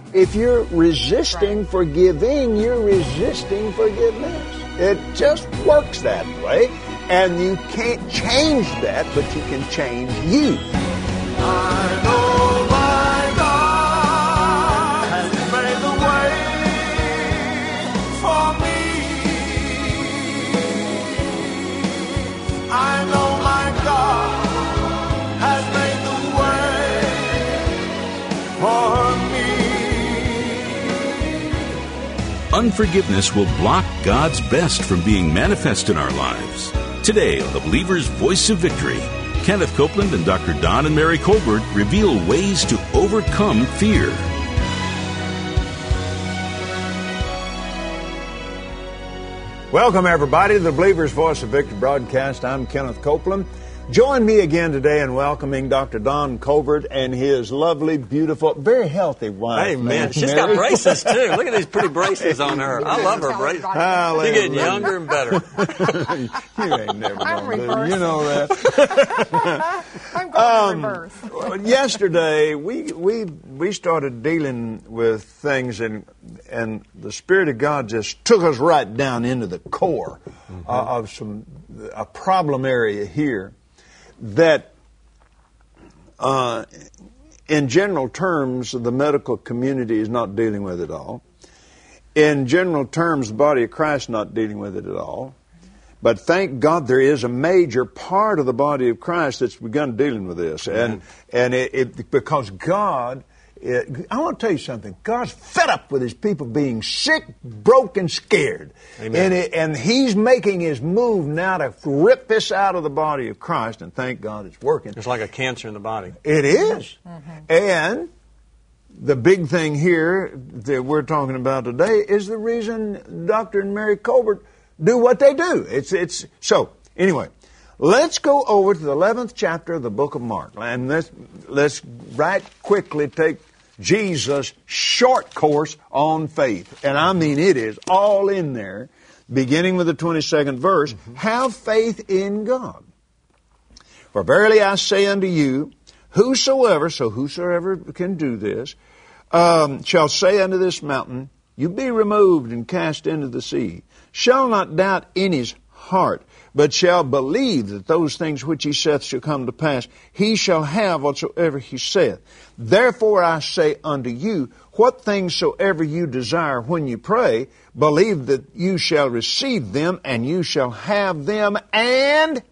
If you're resisting forgiving, you're resisting forgiveness. It just works that way. And you can't change that, but you can change you. I know my God has made the way for me. I know my God has made the way for me. Unforgiveness will block God's best from being manifest in our lives. Today on the Believer's Voice of Victory, Kenneth Copeland and Dr. Don and Mary Colbert reveal ways to overcome fear. Welcome, everybody, to the Believer's Voice of Victory broadcast. I'm Kenneth Copeland. Join me again today in welcoming Dr. Don Colbert and his lovely, beautiful, very healthy wife. Hey, man, she's got braces, too. Look at these pretty braces on her. I love her braces. She's getting younger and better. You ain't never going to do. You know that. I'm going in reverse. Yesterday, we started dealing with things, and the Spirit of God just took us right down into the core of a problem area here that, in general terms, the medical community is not dealing with it all. In general terms, the body of Christ is not dealing with it at all. But thank God there is a major part of the body of Christ that's begun dealing with this. And it because God, I want to tell you something. God's fed up with His people being sick, broke, and scared. Amen. And He's making His move now to rip this out of the body of Christ, and thank God it's working. It's like a cancer in the body. It is. And the big thing here that we're talking about today is the reason Dr. and Mary Colbert do what they do. So, anyway, let's go over to the 11th chapter of the book of Mark. And let's right quickly take Jesus' short course on faith. And I mean, it is all in there, beginning with the 22nd verse. Have faith in God. For verily I say unto you, whosoever can do this, shall say unto this mountain, you be removed and cast into the sea, shall not doubt in his heart, but shall believe that those things which he saith shall come to pass, he shall have whatsoever he saith. Therefore I say unto you, what things soever you desire when you pray, believe that you shall receive them, and you shall have them. And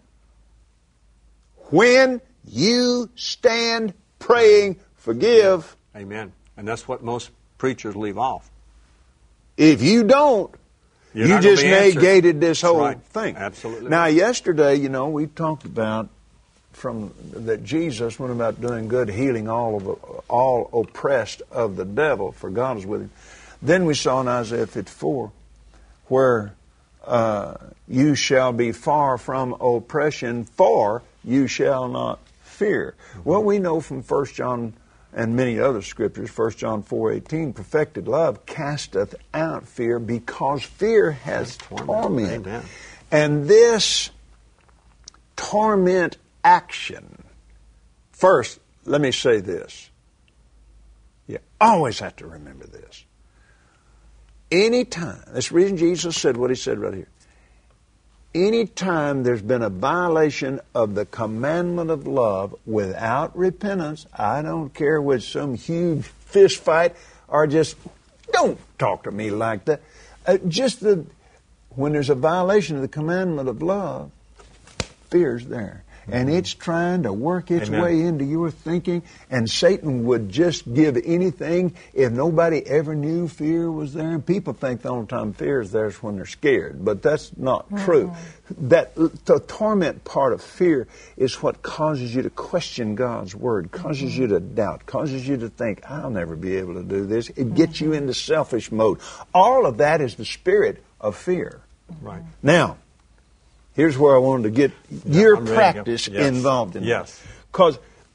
when you stand praying, forgive. Amen. And that's what most preachers leave off. If you don't, you just negated this whole thing. Absolutely. Now, yesterday, we talked about that Jesus went about doing good, healing all oppressed of the devil, for God is with him. Then we saw in Isaiah 54 where you shall be far from oppression, for you shall not fear. Well, we know from 1 John and many other scriptures, 1 John 4:18, perfected love casteth out fear, because fear has torment. Amen. And this torment action, first, let me say this. You always have to remember this. Anytime, that's the reason Jesus said what he said right here. Anytime there's been a violation of the commandment of love without repentance, I don't care with some huge fist fight or just, don't talk to me like that. When there's a violation of the commandment of love, fear's there. And it's trying to work its way into your thinking, and Satan would just give anything if nobody ever knew fear was there. And people think the only time fear is there is when they're scared, but that's not true. The torment part of fear is what causes you to question God's Word, causes you to doubt, causes you to think, I'll never be able to do this. It gets you into selfish mode. All of that is the spirit of fear. Right. Now, here's where I wanted to get your practice involved in this. Because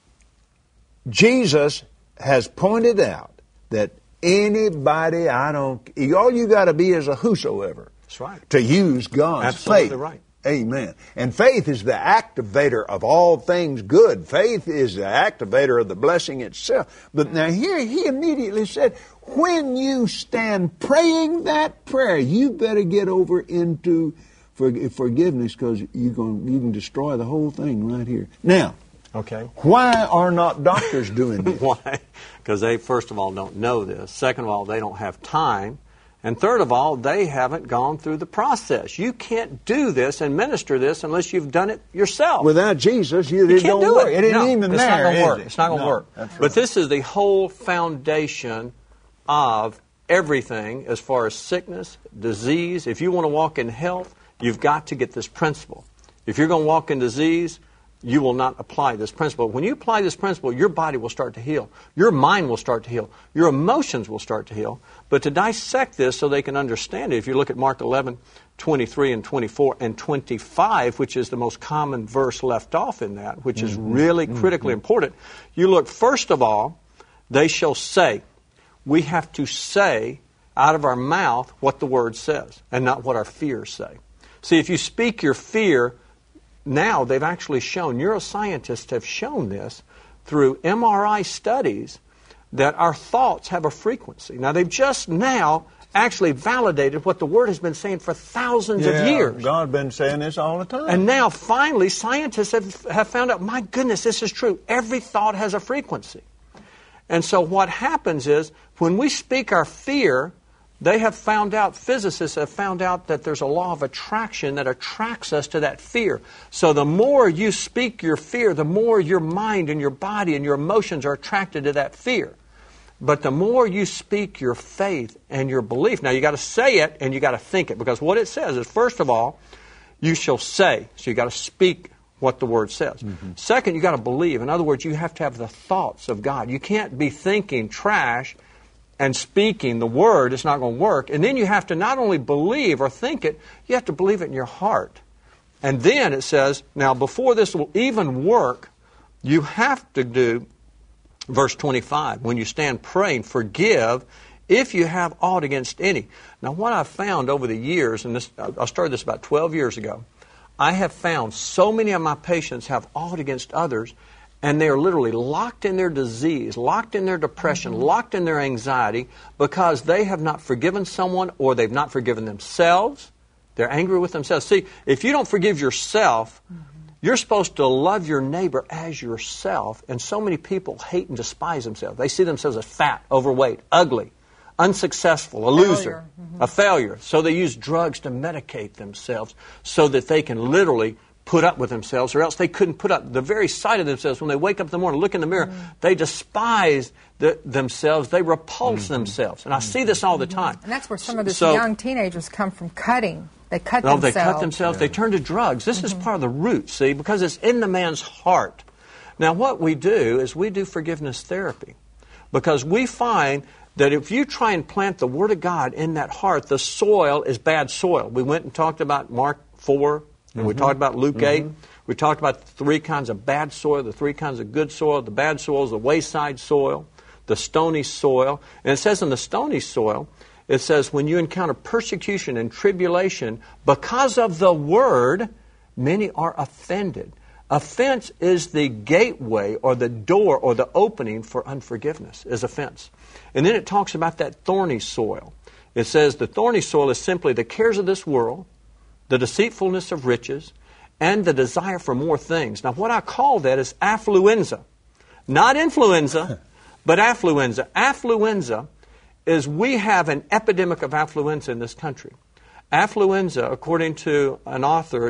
Jesus has pointed out that all you got to be is a whosoever. That's right. To use God's Absolutely faith. right. Amen. And faith is the activator of all things good. Faith is the activator of the blessing itself. But now here he immediately said, when you stand praying that prayer, you better get over into forgiveness, because you can destroy the whole thing right here. Now, okay, why are not doctors doing this? Why? Because they, first of all, don't know this. Second of all, they don't have time. And third of all, they haven't gone through the process. You can't do this and minister this unless you've done it yourself. Without Jesus, it can't don't do work. It. It isn't even it's there. Not gonna work. It? It's not going to work. That's right. But this is the whole foundation of everything as far as sickness, disease. If you want to walk in health, you've got to get this principle. If you're going to walk in disease, you will not apply this principle. When you apply this principle, your body will start to heal. Your mind will start to heal. Your emotions will start to heal. But to dissect this so they can understand it, if you look at Mark 11, 23 and 24 and 25, which is the most common verse left off in that, which is really critically important, you look, first of all, they shall say. We have to say out of our mouth what the Word says and not what our fears say. See, if you speak your fear, now they've actually shown, neuroscientists have shown this through MRI studies, that our thoughts have a frequency. Now, they've just now actually validated what the Word has been saying for thousands of years. God's been saying this all the time. And now, finally, scientists have found out, my goodness, this is true. Every thought has a frequency. And so what happens is, when we speak our fear, they have found out, physicists have found out that there's a law of attraction that attracts us to that fear. So the more you speak your fear, the more your mind and your body and your emotions are attracted to that fear. But the more you speak your faith and your belief, now you got to say it and you got to think it, because what it says is, first of all, you shall say. So you got to speak what the Word says. Second, you got to believe. In other words, you have to have the thoughts of God. You can't be thinking trash and speaking the Word. It's not going to work. And then you have to not only believe or think it, you have to believe it in your heart. And then it says, now before this will even work, you have to do, verse 25, when you stand praying, forgive if you have aught against any. Now what I've found over the years, and I started this about 12 years ago, I have found so many of my patients have aught against others, and they are literally locked in their disease, locked in their depression, locked in their anxiety, because they have not forgiven someone or they've not forgiven themselves. They're angry with themselves. See, if you don't forgive yourself, you're supposed to love your neighbor as yourself, and so many people hate and despise themselves. They see themselves as fat, overweight, ugly, unsuccessful, a loser, a failure. So they use drugs to medicate themselves so that they can literally put up with themselves, or else they couldn't put up the very sight of themselves. When they wake up in the morning, look in the mirror, they despise themselves, they repulse themselves. And I see this all the time. And that's where some of these young teenagers come from, cutting. They cut themselves. They cut themselves. They turn to drugs. This is part of the root, see, because it's in the man's heart. Now what we do is we do forgiveness therapy, because we find that if you try and plant the Word of God in that heart, the soil is bad soil. We went and talked about Mark 4, and we talked about Luke 8. We talked about the three kinds of bad soil, the three kinds of good soil. The bad soil is the wayside soil, the stony soil. And it says in the stony soil, it says when you encounter persecution and tribulation because of the Word, many are offended. Offense is the gateway or the door or the opening for unforgiveness, is offense. And then it talks about that thorny soil. It says the thorny soil is simply the cares of this world, the deceitfulness of riches, and the desire for more things. Now what I call that is affluenza. Not influenza, but affluenza. Affluenza is, we have an epidemic of affluenza in this country. Affluenza, according to an author,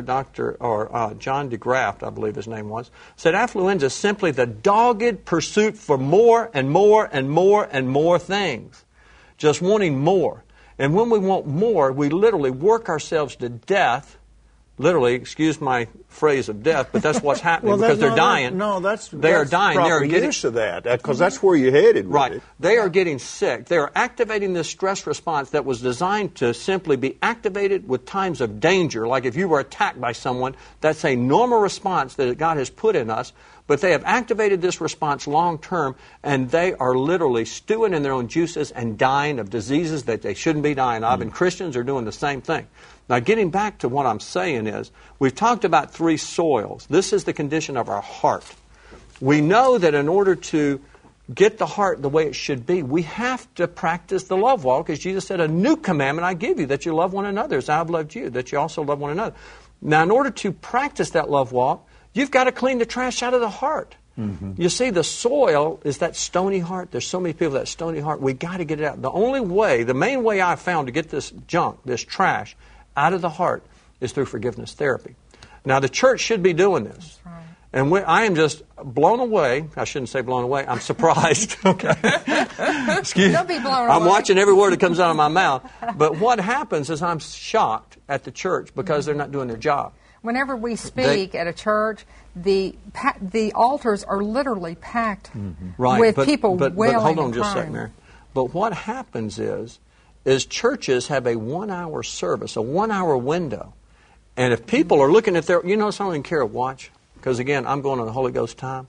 John DeGraft, I believe his name was, said affluenza is simply the dogged pursuit for more and more and more and more things. Just wanting more. And when we want more, we literally work ourselves to death. Literally, excuse my phrase of death, but that's what's happening because they're dying. They are dying. They are getting use of that, because that's where you're headed. Right. With it. They are getting sick. They are activating this stress response that was designed to simply be activated with times of danger. Like if you were attacked by someone, that's a normal response that God has put in us. but they have activated this response long term, and they are literally stewing in their own juices and dying of diseases that they shouldn't be dying of, and Christians are doing the same thing. Now, getting back to what I'm saying is, we've talked about 3 soils. This is the condition of our heart. We know that in order to get the heart the way it should be, we have to practice the love walk, because Jesus said, a new commandment I give you, that you love one another as I have loved you, that you also love one another. Now, in order to practice that love walk, you've got to clean the trash out of the heart. You see, the soil is that stony heart. There's so many people with that stony heart. We've got to get it out. The only way, the main way I've found to get this junk, this trash, out of the heart is through forgiveness therapy. Now, the church should be doing this. Right. And I am just blown away. I shouldn't say blown away. I'm surprised. Okay. Excuse me. Don't be blown I'm away. watching every word that comes out of my mouth. But what happens is I'm shocked at the church because they're not doing their job. Whenever we speak at a church, the altars are literally packed with people wailing but hold on and just a crying. second, Mary. But what happens is churches have a 1-hour service, a 1-hour window. And if people are looking at their, I don't even care to watch. Because, again, I'm going on the Holy Ghost time.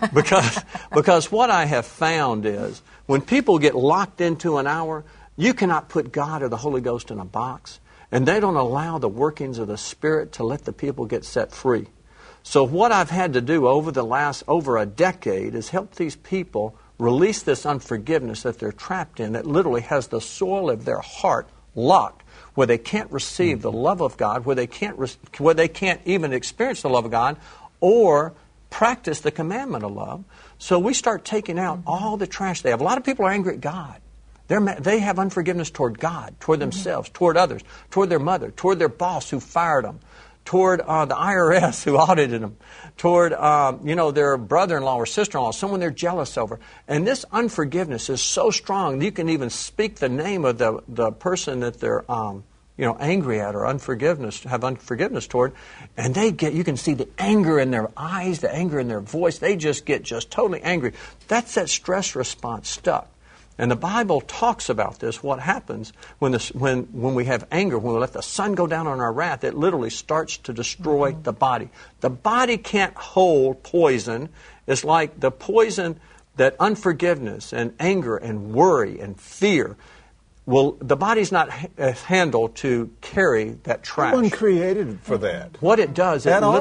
because what I have found is when people get locked into an hour, you cannot put God or the Holy Ghost in a box. And they don't allow the workings of the Spirit to let the people get set free. So what I've had to do over a decade is help these people release this unforgiveness that they're trapped in, that literally has the soil of their heart locked, where they can't receive the love of God, where they can't even experience the love of God, or practice the commandment of love. So we start taking out all the trash they have. A lot of people are angry at God. They have unforgiveness toward God, toward themselves, toward others, toward their mother, toward their boss who fired them, toward the IRS who audited them, toward their brother-in-law or sister-in-law, someone they're jealous over. And this unforgiveness is so strong, you can even speak the name of the person that they're angry at or have unforgiveness toward, and you can see the anger in their eyes, the anger in their voice. They just get totally angry. That's that stress response stuck. And the Bible talks about this, what happens when we have anger, when we let the sun go down on our wrath, it literally starts to destroy the body. The body can't hold poison. It's like the poison that unforgivenness and anger and worry and fear, the body's not handled to carry that trash. No one created for that. What it does,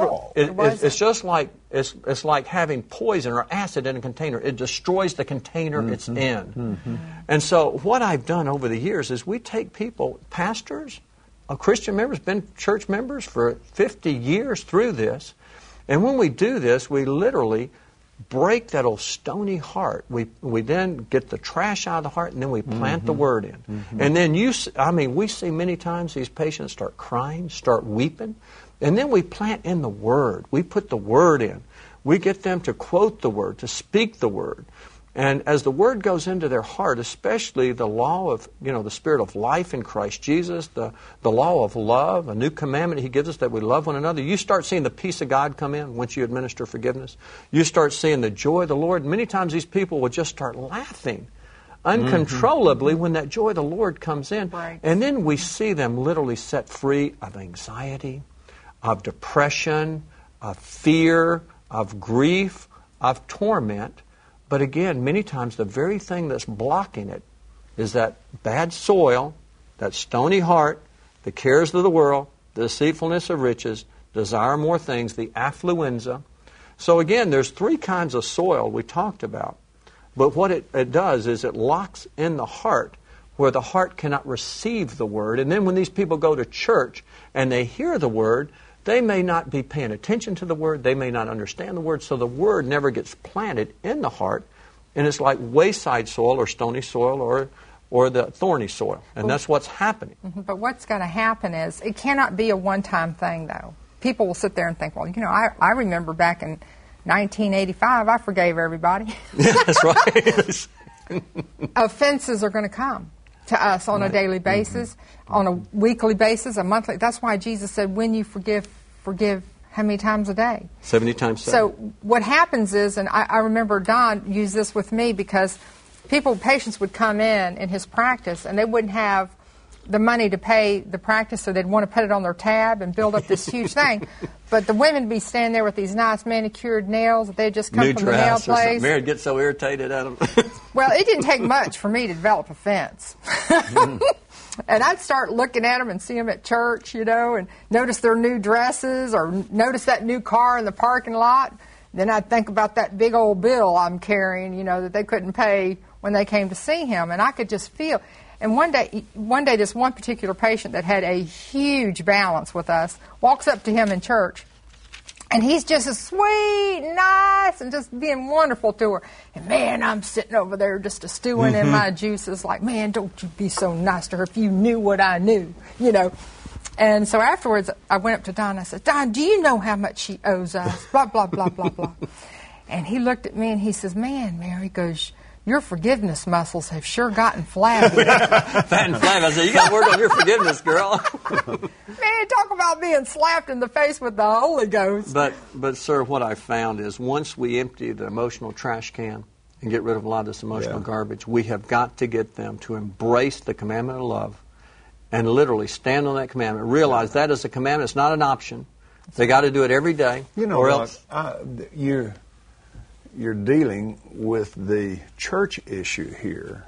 It's just like it's like having poison or acid in a container. It destroys the container it's in. And so what I've done over the years is we take people, pastors, Christian members, been church members for 50 years through this, and when we do this, we literally break that old stony heart. We then get the trash out of the heart, and then we plant the Word in. And then we see many times these patients start crying, start weeping, and then we plant in the Word. We put the Word in. We get them to quote the Word, to speak the Word. And as the Word goes into their heart, especially the law of, the Spirit of life in Christ Jesus, the law of love, a new commandment He gives us that we love one another, you start seeing the peace of God come in once you administer forgiveness. You start seeing the joy of the Lord. Many times these people will just start laughing uncontrollably when that joy of the Lord comes in. Right. And then we see them literally set free of anxiety, of depression, of fear, of grief, of torment. But again, many times the very thing that's blocking it is that bad soil, that stony heart, the cares of the world, the deceitfulness of riches, desire more things, the affluenza. So again, there's 3 kinds of soil we talked about. But what it does is it locks in the heart where the heart cannot receive the Word. And then when these people go to church and they hear the Word, they may not be paying attention to the Word. They may not understand the Word. So the Word never gets planted in the heart. And it's like wayside soil or stony soil or the thorny soil. And that's what's happening. But what's going to happen is it cannot be a one-time thing, though. People will sit there and think, well, I remember back in 1985, I forgave everybody. Yeah, that's right. Offenses are going to come to us on a daily basis, on a weekly basis, a monthly. That's why Jesus said, when you forgive how many times a day? 70 times 7. So what happens is, and I remember Don used this with me because patients would come in his practice and they wouldn't have the money to pay the practice, so they'd want to put it on their tab and build up this huge thing. But the women would be standing there with these nice manicured nails that they just come from the nail place. Mary'd get so irritated at them. Well, it didn't take much for me to develop a fence. And I'd start looking at them and see them at church, and notice their new dresses or notice that new car in the parking lot. Then I'd think about that big old bill I'm carrying, that they couldn't pay when they came to see him. And I could just feel. And one day, this one particular patient that had a huge balance with us walks up to him in church. And he's just as sweet and nice and just being wonderful to her. And, man, I'm sitting over there just a stewing in my juices like, man, don't you be so nice to her if you knew what I knew, And so afterwards, I went up to Don and I said, Don, do you know how much she owes us? Blah, blah, blah, blah, blah. And he looked at me and he says, man, Mary, goes, your forgiveness muscles have sure gotten flabby. Fat and flabby. I said, you got to work on your forgiveness, girl. Man, talk about being slapped in the face with the Holy Ghost. But sir, what I found is once we empty the emotional trash can and get rid of a lot of this emotional garbage, we have got to get them to embrace the commandment of love and literally stand on that commandment. Realize that is a commandment. It's not an option. They got to do it every day. Or else you're dealing with the church issue here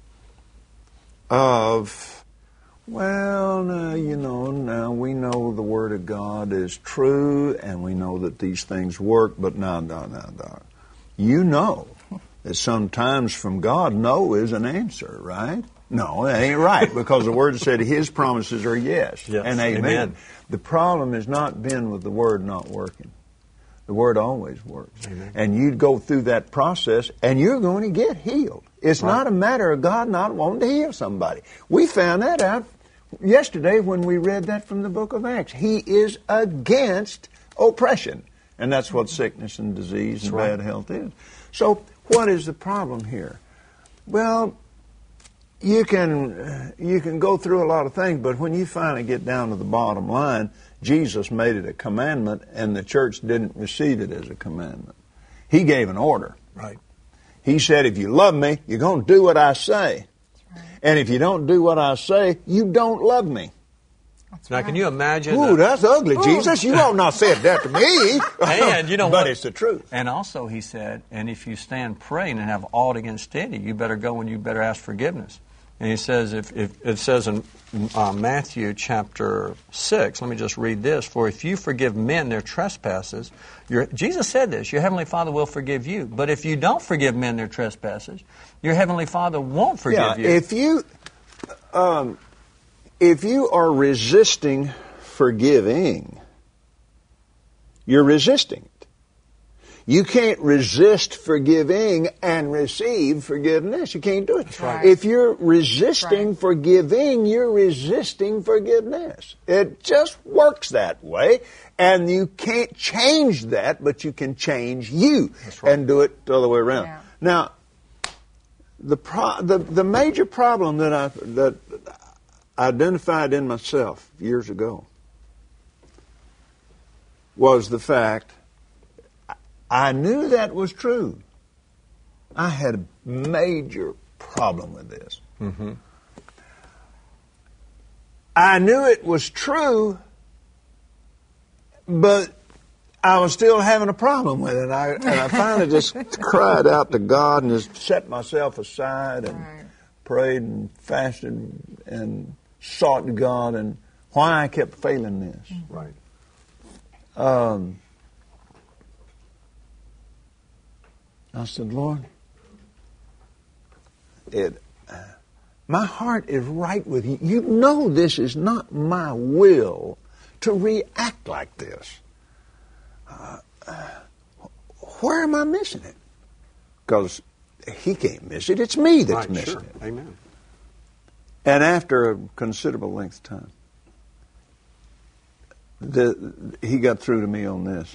of, well, now we know the Word of God is true and we know that these things work, but no. You know that sometimes from God, no is an answer, right? No, that ain't right, because the Word said His promises are yes and amen. The problem has not been with the Word not working. The Word always works. Amen. And you go through that process, and you're going to get healed. It's not a matter of God not wanting to heal somebody. We found that out yesterday when we read that from the book of Acts. He is against oppression. And that's what sickness and disease and bad health is. So what is the problem here? Well, you can go through a lot of things, but when you finally get down to the bottom line, Jesus made it a commandment, and the church didn't receive it as a commandment. He gave an order. Right. He said, if you love me, you're going to do what I say. Right. And if you don't do what I say, you don't love me. Now, can you imagine? Ooh, that's ugly, Jesus. You ought not said that to me. And you know but it's the truth. And also, he said, and if you stand praying and have aught against any, you better go and you better ask forgiveness. And he says, if it says in Matthew chapter 6, let me just read this. For if you forgive men their trespasses, Jesus said this, your Heavenly Father will forgive you. But if you don't forgive men their trespasses, your Heavenly Father won't forgive you. If you are resisting forgiving, you're resisting it. You can't resist forgiving and receive forgiveness. You can't do it. That's right. If you're resisting forgiving, you're resisting forgiveness. It just works that way. And you can't change that, but you can change you and do it the other way around. Yeah. Now, the major problem that I identified in myself years ago was the fact I knew that was true. I had a major problem with this. Mm-hmm. I knew it was true, but I was still having a problem with it. And I finally just cried out to God and just set myself aside and prayed and fasted and sought God and why I kept failing this. Right. I said, Lord, my heart is right with you. You know this is not my will to react like this. Where am I missing it? Because He can't miss it. It's me that's missing it. Amen. And after a considerable length of time, He got through to me on this.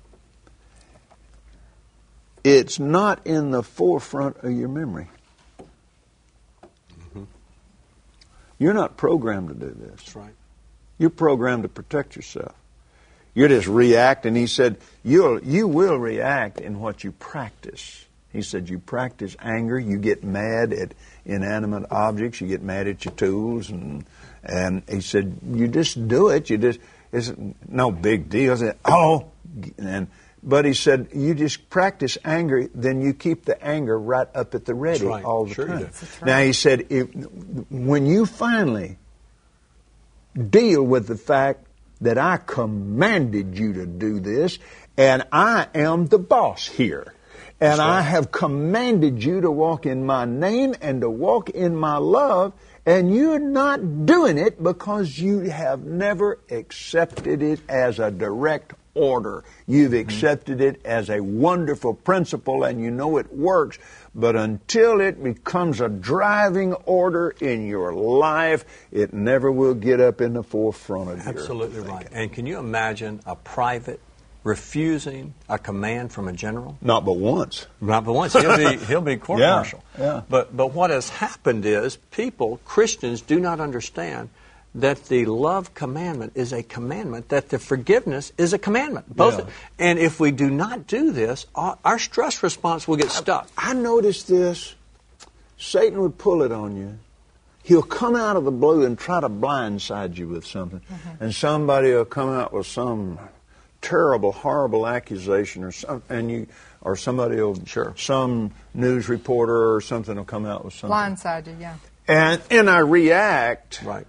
It's not in the forefront of your memory. Mm-hmm. You're not programmed to do this. That's right. You're programmed to protect yourself. You're just reacting. He said, you will react in what you practice. He said, you practice anger, you get mad at inanimate objects, you get mad at your tools, and he said, you just do it. It's no big deal. I said, but he said, you just practice anger, then you keep the anger right up at the ready all the time. Right. Now, he said, when you finally deal with the fact that I commanded you to do this, and I am the boss here, and I have commanded you to walk in my name and to walk in my love, and you're not doing it because you have never accepted it as a direct order. You've accepted it as a wonderful principle, and you know it works, but until it becomes a driving order in your life, it never will get up in the forefront of your thinking. Absolutely right. And can you imagine a private refusing a command from a general? Not but once. Not but once. He'll be court-martial. Yeah. But what has happened is Christians do not understand that the love commandment is a commandment, that the forgiveness is a commandment. Both. Yeah. And if we do not do this, our stress response will get stuck. I noticed this. Satan would pull it on you. He'll come out of the blue and try to blindside you with something. And somebody will come out with some terrible, horrible accusation or something, or somebody will, some news reporter or something will come out with something. Blindside you, yeah. And I react. Right.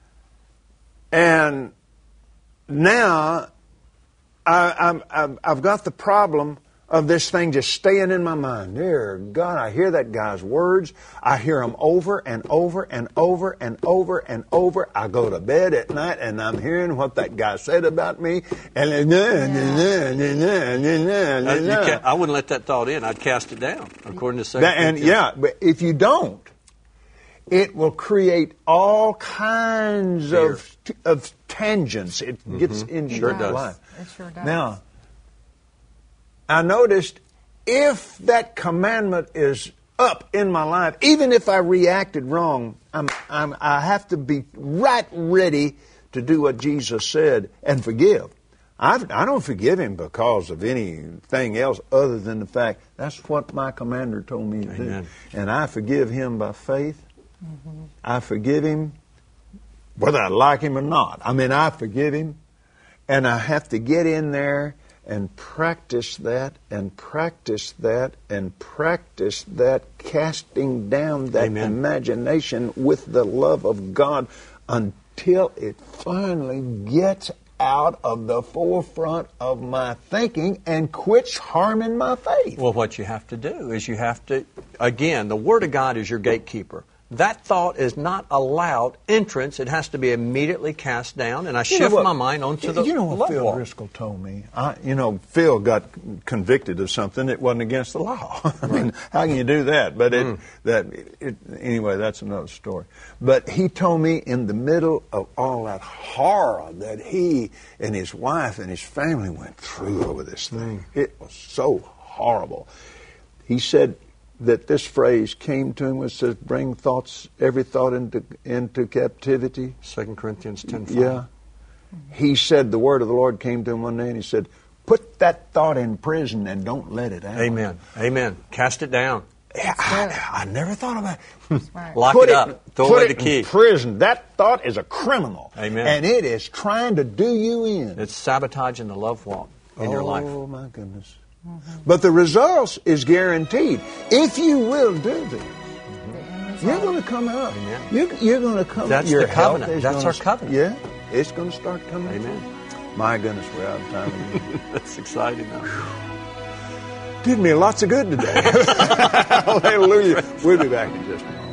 And now I've got the problem of this thing just staying in my mind. Dear God, I hear that guy's words. I hear them over and over and over and over and over. I go to bed at night and I'm hearing what that guy said about me. And I wouldn't let that thought in. I'd cast it down, according to 2 Corinthians. Yeah, but if you don't, it will create all kinds of tangents. It gets into your life. It sure does. Now, I noticed if that commandment is up in my life, even if I reacted wrong, I have to be right ready to do what Jesus said and forgive. I don't forgive him because of anything else other than the fact that's what my commander told me to do. And I forgive him by faith. I forgive him whether I like him or not. I mean, I forgive him, and I have to get in there and practice that and practice that and practice that, casting down that imagination with the love of God until it finally gets out of the forefront of my thinking and quits harming my faith. Well, what you have to do is again, the Word of God is your gatekeeper. That thought is not allowed entrance. It has to be immediately cast down, and I shift my mind onto the what Phil wall. Driscoll told me? Phil got convicted of something that wasn't against the law. I mean, how can you do that? But anyway, that's another story. But he told me in the middle of all that horror that he and his wife and his family went through over this thing, it was so horrible. He said that this phrase came to him, which says, bring every thought into captivity. 2 Corinthians 10:5. Yeah. He said the word of the Lord came to him one day, and he said, put that thought in prison and don't let it out. Amen. Amen. Cast it down. I never thought about it. Right. Lock it up. Throw away the key. In prison. That thought is a criminal. Amen. And it is trying to do you in. It's sabotaging the love walk in your life. Oh, my goodness. But the results is guaranteed. If you will do this, you're going to come out. Amen. You're going to come. That's your the covenant. health is That's gonna, our covenant. Yeah, it's going to start coming. Amen. My goodness, we're out of time again. That's exciting, though. Did me lots of good today. Hallelujah. We'll be back in just a moment.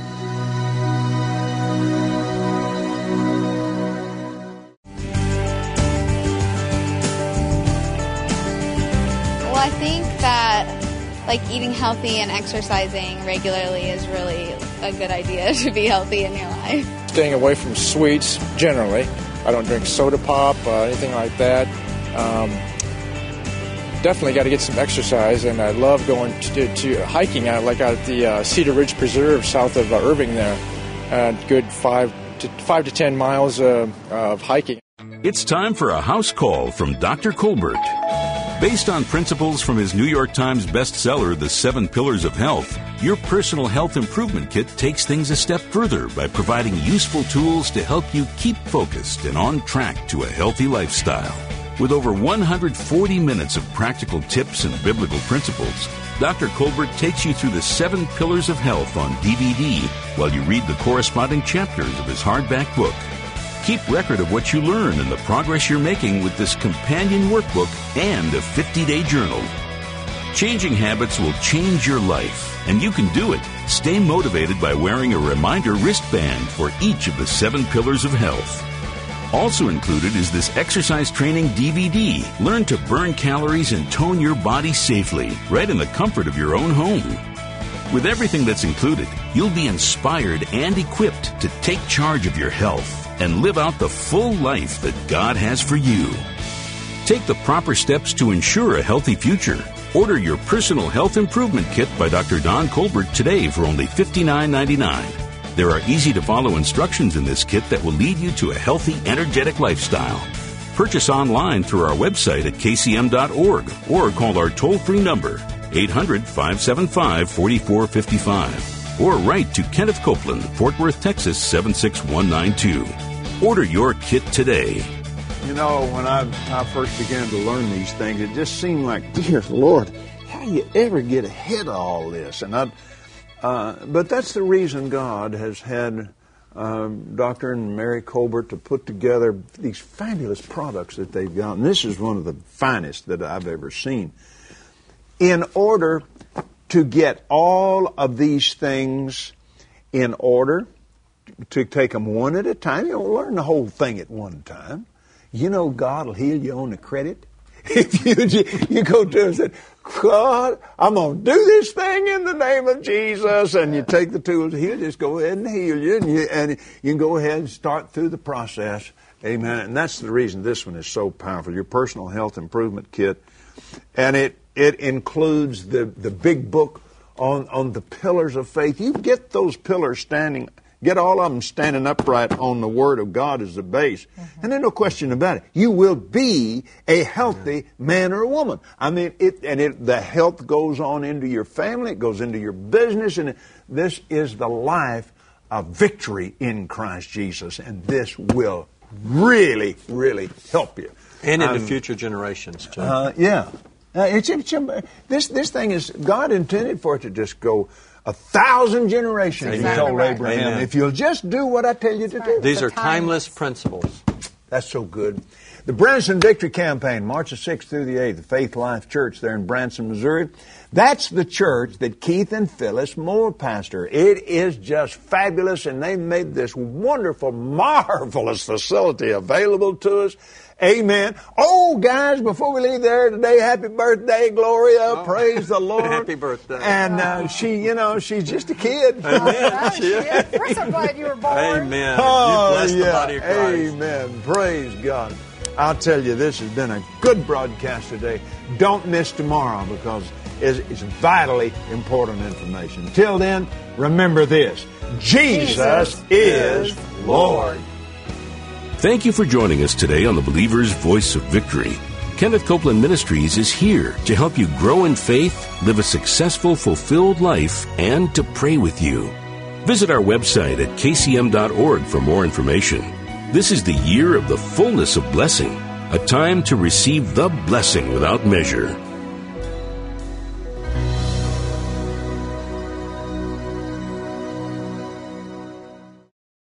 Well, I think that eating healthy and exercising regularly is really a good idea to be healthy in your life. Staying away from sweets generally. I don't drink soda pop, anything like that. Definitely got to get some exercise, and I love going to hiking out at the Cedar Ridge Preserve south of Irving there. Good 5 to 10 miles of hiking. It's time for a house call from Dr. Colbert. Based on principles from his New York Times bestseller, The 7 Pillars of Health, your personal health improvement kit takes things a step further by providing useful tools to help you keep focused and on track to a healthy lifestyle. With over 140 minutes of practical tips and biblical principles, Dr. Colbert takes you through the 7 Pillars of Health on DVD while you read the corresponding chapters of his hardback book. Keep record of what you learn and the progress you're making with this companion workbook and a 50-day journal. Changing habits will change your life, and you can do it. Stay motivated by wearing a reminder wristband for each of the 7 Pillars of Health. Also included is this exercise training DVD. Learn to burn calories and tone your body safely, right in the comfort of your own home. With everything that's included, you'll be inspired and equipped to take charge of your health and live out the full life that God has for you. Take the proper steps to ensure a healthy future. Order your personal health improvement kit by Dr. Don Colbert today for only $59.99. There are easy-to-follow instructions in this kit that will lead you to a healthy, energetic lifestyle. Purchase online through our website at kcm.org or call our toll-free number, 800-575-4455, or write to Kenneth Copeland, Fort Worth, Texas, 76192. Order your kit today. You know, when I first began to learn these things, it just seemed like, dear Lord, how do you ever get ahead of all this? And but that's the reason God has had Dr. and Mary Colbert to put together these fabulous products that they've got. And this is one of the finest that I've ever seen. In order to get all of these things in order, to take them one at a time, you don't learn the whole thing at one time. You know God will heal you on the credit. If you go to him and say, God, I'm going to do this thing in the name of Jesus, and you take the tools, he'll just go ahead and heal you, and you can go ahead and start through the process. Amen. And that's the reason this one is so powerful, your personal health improvement kit. And it includes the big book on the pillars of faith. You get those pillars get all of them standing upright on the Word of God as the base. Mm-hmm. And there's no question about it. You will be a healthy man or woman. I mean, the health goes on into your family, it goes into your business, and this is the life of victory in Christ Jesus. And this will really, really help you. And into future generations, too. Yeah. This thing is, God intended for it to just go 1,000 generations, he told Abraham. Amen. If you'll just do what I tell you to do. These are timeless principles. That's so good. The Branson Victory Campaign, March the 6th through the 8th, the Faith Life Church there in Branson, Missouri. That's the church that Keith and Phyllis Moore pastor. It is just fabulous, and they made this wonderful, marvelous facility available to us. Amen. Oh, guys, before we leave there today, happy birthday, Gloria. Oh. Praise the Lord. Happy birthday. And she's just a kid. Amen. We're so glad you were born. Amen. Oh, you bless the body of Christ. Amen. Praise God. I'll tell you, this has been a good broadcast today. Don't miss tomorrow because it's vitally important information. Till then, remember this. Jesus is Lord. Thank you for joining us today on the Believer's Voice of Victory. Kenneth Copeland Ministries is here to help you grow in faith, live a successful, fulfilled life, and to pray with you. Visit our website at kcm.org for more information. This is the year of the fullness of blessing, a time to receive the blessing without measure.